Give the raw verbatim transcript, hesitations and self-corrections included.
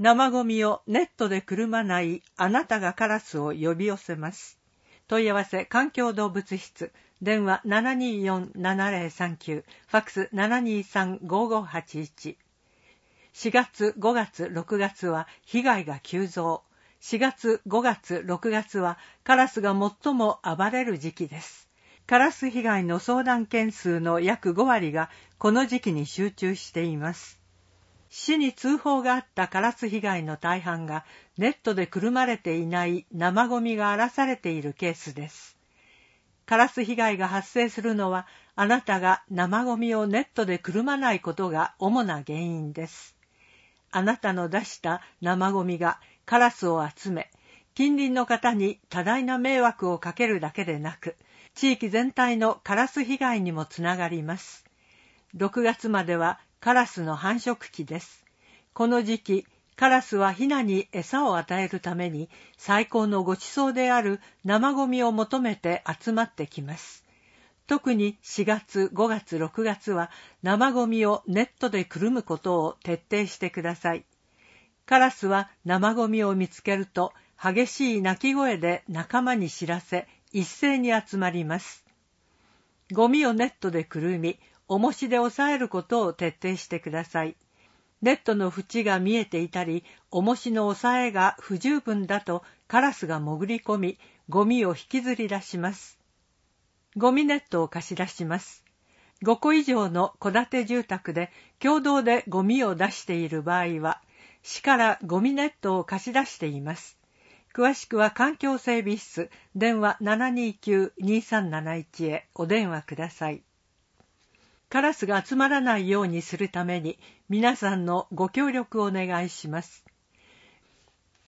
生ゴミをネットでくるまないあなたがカラスを呼び寄せます。問い合わせ環境動物室、電話 ななにーよん ななぜろさんきゅう、ファックス ななにーさん ごごはちいち。しがつ、ごがつ、ろくがつは被害が急増。しがつ、ごがつ、ろくがつはカラスが最も暴れる時期です。カラス被害の相談件数の約ごわりがこの時期に集中しています。市に通報があったカラス被害の大半がネットでくるまれていない生ゴミが荒らされているケースです。カラス被害が発生するのはあなたが生ゴミをネットでくるまないことが主な原因です。あなたの出した生ゴミがカラスを集め、近隣の方に多大な迷惑をかけるだけでなく、地域全体のカラス被害にもつながります。ろくがつまではカラスの繁殖期です。この時期、カラスはヒナに餌を与えるために最高のごちそうである生ゴミを求めて集まってきます。特にしがつ、ごがつ、ろくがつは生ゴミをネットでくるむことを徹底してください。カラスは生ゴミを見つけると激しい鳴き声で仲間に知らせ、一斉に集まります。ゴミをネットでくるみ、重しで押さえることを徹底してください。ネットの縁が見えていたり、重しの押さえが不十分だとカラスが潜り込み、ゴミを引きずり出します。ゴミネットを貸し出します。ごこ以上の戸建て住宅で共同でゴミを出している場合は、市からゴミネットを貸し出しています。詳しくは環境整備室、電話 ななにーきゅう にーさんなないち へお電話ください。カラスが集まらないようにするために皆さんのご協力をお願いします。